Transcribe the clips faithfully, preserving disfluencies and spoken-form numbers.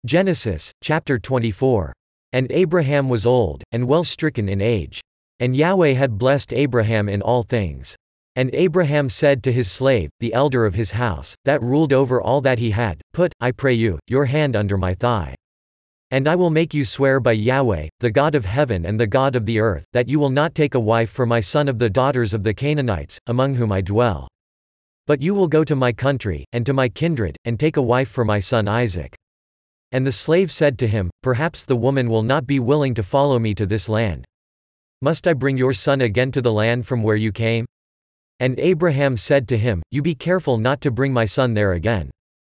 Genesis, chapter twenty-four. And Abraham was old, and well stricken in age. And Yahweh had blessed Abraham in all things. And Abraham said to his slave, the elder of his house, that ruled over all that he had, Put, I pray you, your hand under my thigh. And I will make you swear by Yahweh, the God of heaven and the God of the earth, that you will not take a wife for my son of the daughters of the Canaanites, among whom I dwell. But you will go to my country, and to my kindred, and take a wife for my son Isaac. And the slave said to him, Perhaps the woman will not be willing to follow me to this land. Must I bring your son again to the land from where you came? And Abraham said to him, You be careful not to bring my son there again.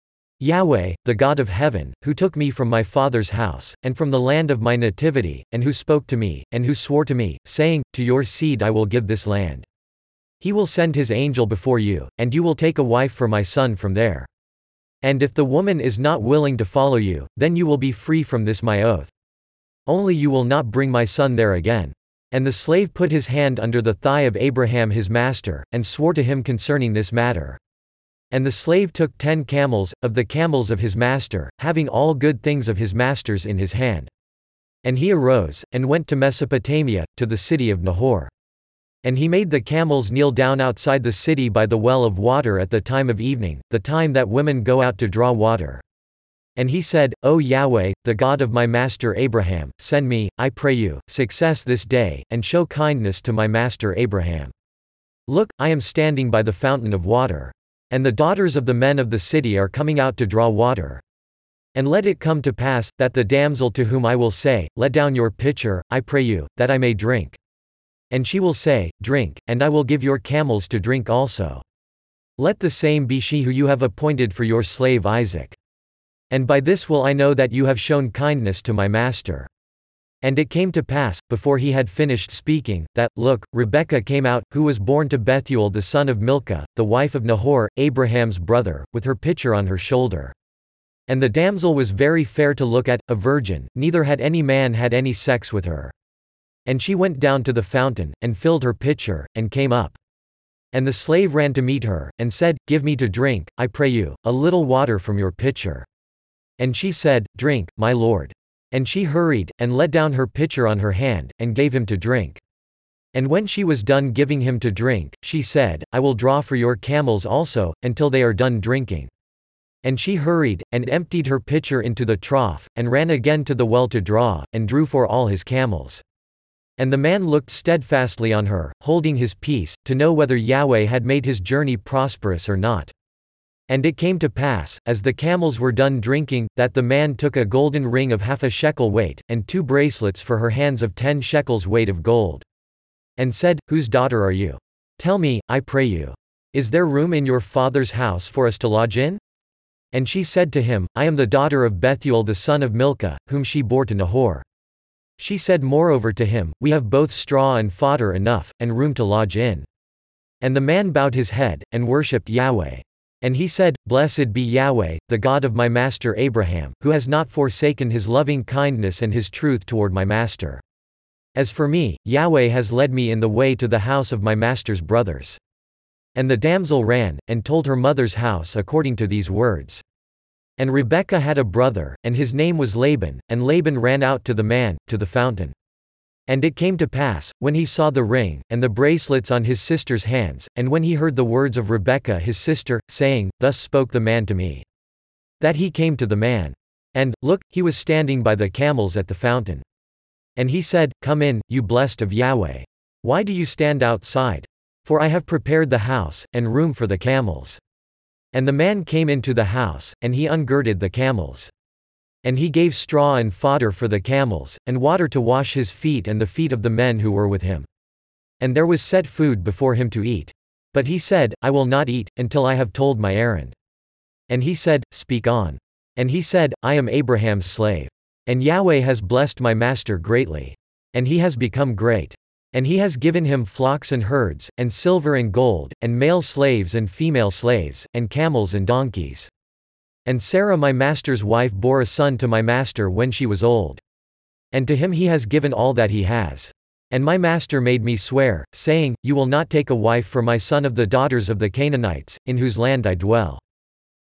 Yahweh, the God of heaven, who took me from my father's house, and from the land of my nativity, and who spoke to me, and who swore to me, saying, To your seed I will give this land. He will send his angel before you, and you will take a wife for my son from there. And if the woman is not willing to follow you, then you will be free from this my oath. Only you will not bring my son there again. And the slave put his hand under the thigh of Abraham his master, and swore to him concerning this matter. And the slave took ten camels, of the camels of his master, having all good things of his master's in his hand. And he arose, and went to Mesopotamia, to the city of Nahor. And he made the camels kneel down outside the city by the well of water at the time of evening, the time that women go out to draw water. And he said, O Yahweh, the God of my master Abraham, send me, I pray you, success this day, and show kindness to my master Abraham. Look, I am standing by the fountain of water. And the daughters of the men of the city are coming out to draw water. And let it come to pass, that the damsel to whom I will say, Let down your pitcher, I pray you, that I may drink. And she will say, Drink, and I will give your camels to drink also. Let the same be she who you have appointed for your slave Isaac. And by this will I know that you have shown kindness to my master. And it came to pass, before he had finished speaking, that, look, Rebekah came out, who was born to Bethuel the son of Milcah, the wife of Nahor, Abraham's brother, with her pitcher on her shoulder. And the damsel was very fair to look at, a virgin, neither had any man had any sex with her. And she went down to the fountain, and filled her pitcher, and came up. And the slave ran to meet her, and said, Give me to drink, I pray you, a little water from your pitcher. And she said, Drink, my lord. And she hurried, and let down her pitcher on her hand, and gave him to drink. And when she was done giving him to drink, she said, I will draw for your camels also, until they are done drinking. And she hurried, and emptied her pitcher into the trough, and ran again to the well to draw, and drew for all his camels. And the man looked steadfastly on her, holding his peace, to know whether Yahweh had made his journey prosperous or not. And it came to pass, as the camels were done drinking, that the man took a golden ring of half a shekel weight, and two bracelets for her hands of ten shekels weight of gold. And said, Whose daughter are you? Tell me, I pray you. Is there room in your father's house for us to lodge in? And she said to him, I am the daughter of Bethuel the son of Milcah, whom she bore to Nahor. She said moreover to him, We have both straw and fodder enough, and room to lodge in. And the man bowed his head, and worshipped Yahweh. And he said, Blessed be Yahweh, the God of my master Abraham, who has not forsaken his loving kindness and his truth toward my master. As for me, Yahweh has led me in the way to the house of my master's brothers. And the damsel ran, and told her mother's house according to these words. And Rebekah had a brother, and his name was Laban, and Laban ran out to the man, to the fountain. And it came to pass, when he saw the ring, and the bracelets on his sister's hands, and when he heard the words of Rebekah his sister, saying, Thus spoke the man to me, that he came to the man. And, look, he was standing by the camels at the fountain. And he said, Come in, you blessed of Yahweh. Why do you stand outside? For I have prepared the house, and room for the camels. And the man came into the house, and he ungirded the camels. And he gave straw and fodder for the camels, and water to wash his feet and the feet of the men who were with him. And there was set food before him to eat. But he said, I will not eat, until I have told my errand. And he said, Speak on. And he said, I am Abraham's slave. And Yahweh has blessed my master greatly. And he has become great. And he has given him flocks and herds, and silver and gold, and male slaves and female slaves, and camels and donkeys. And Sarah my master's wife bore a son to my master when she was old. And to him he has given all that he has. And my master made me swear, saying, You will not take a wife for my son of the daughters of the Canaanites, in whose land I dwell.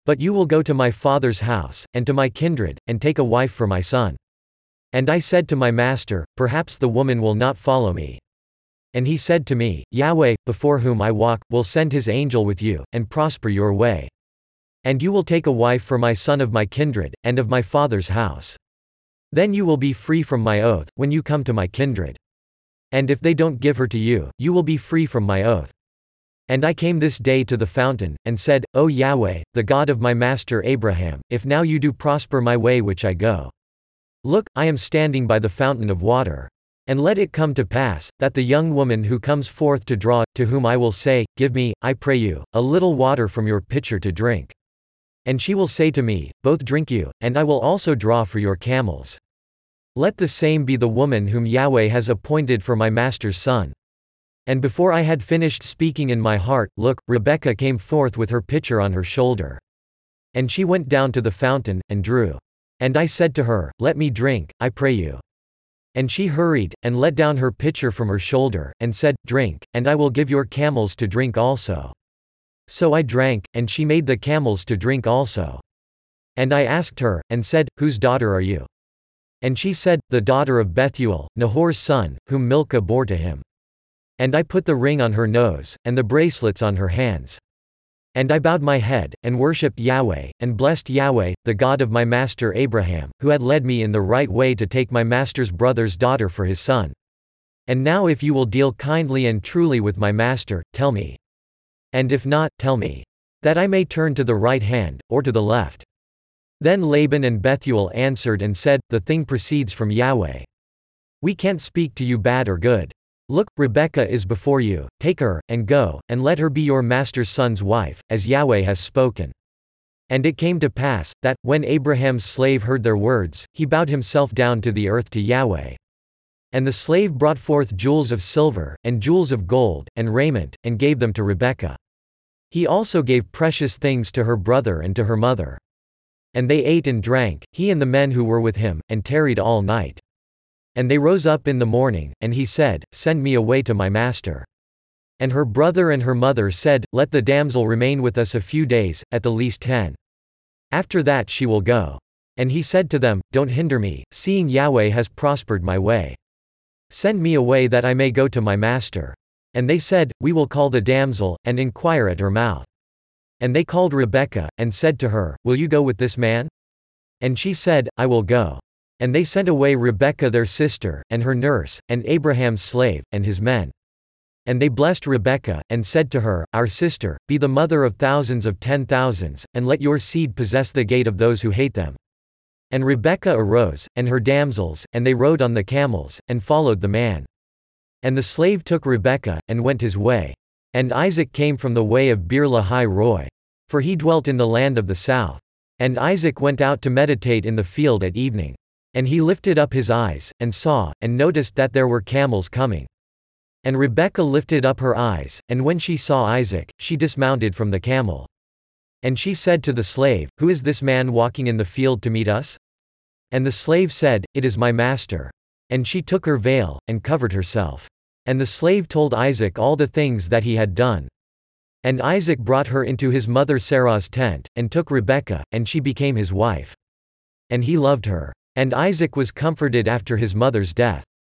But you will go to my father's house, and to my kindred, and take a wife for my son. And I said to my master, Perhaps the woman will not follow me. And he said to me, Yahweh, before whom I walk, will send his angel with you, and prosper your way. And you will take a wife for my son of my kindred, and of my father's house. Then you will be free from my oath, when you come to my kindred. And if they don't give her to you, you will be free from my oath. And I came this day to the fountain, and said, O Yahweh, the God of my master Abraham, if now you do prosper my way which I go. Look, I am standing by the fountain of water. And let it come to pass, that the young woman who comes forth to draw, to whom I will say, Give me, I pray you, a little water from your pitcher to drink. And she will say to me, Both drink you, and I will also draw for your camels. Let the same be the woman whom Yahweh has appointed for my master's son. And before I had finished speaking in my heart, look, Rebekah came forth with her pitcher on her shoulder. And she went down to the fountain, and drew. And I said to her, Let me drink, I pray you. And she hurried, and let down her pitcher from her shoulder, and said, Drink, and I will give your camels to drink also. So I drank, and she made the camels to drink also. And I asked her, and said, Whose daughter are you? And she said, The daughter of Bethuel, Nahor's son, whom Milcah bore to him. And I put the ring on her nose, and the bracelets on her hands. And I bowed my head, and worshipped Yahweh, and blessed Yahweh, the God of my master Abraham, who had led me in the right way to take my master's brother's daughter for his son. And now if you will deal kindly and truly with my master, tell me. And if not, tell me. That I may turn to the right hand, or to the left. Then Laban and Bethuel answered and said, The thing proceeds from Yahweh. We can't speak to you bad or good. Look, Rebekah is before you, take her, and go, and let her be your master's son's wife, as Yahweh has spoken. And it came to pass, that, when Abraham's slave heard their words, he bowed himself down to the earth to Yahweh. And the slave brought forth jewels of silver, and jewels of gold, and raiment, and gave them to Rebekah. He also gave precious things to her brother and to her mother. And they ate and drank, he and the men who were with him, and tarried all night. And they rose up in the morning, and he said, Send me away to my master. And her brother and her mother said, Let the damsel remain with us a few days, at the least ten. After that she will go. And he said to them, Don't hinder me, seeing Yahweh has prospered my way. Send me away that I may go to my master. And they said, We will call the damsel, and inquire at her mouth. And they called Rebekah, and said to her, Will you go with this man? And she said, I will go. And they sent away Rebekah their sister, and her nurse, and Abraham's slave, and his men. And they blessed Rebekah, and said to her, Our sister, be the mother of thousands of ten thousands, and let your seed possess the gate of those who hate them. And Rebekah arose, and her damsels, and they rode on the camels, and followed the man. And the slave took Rebekah, and went his way. And Isaac came from the way of Beer Lahai Roi. For he dwelt in the land of the south. And Isaac went out to meditate in the field at evening. And he lifted up his eyes, and saw, and noticed that there were camels coming. And Rebekah lifted up her eyes, and when she saw Isaac, she dismounted from the camel. And she said to the slave, Who is this man walking in the field to meet us? And the slave said, It is my master. And she took her veil, and covered herself. And the slave told Isaac all the things that he had done. And Isaac brought her into his mother Sarah's tent, and took Rebekah, and she became his wife. And he loved her. And Isaac was comforted after his mother's death.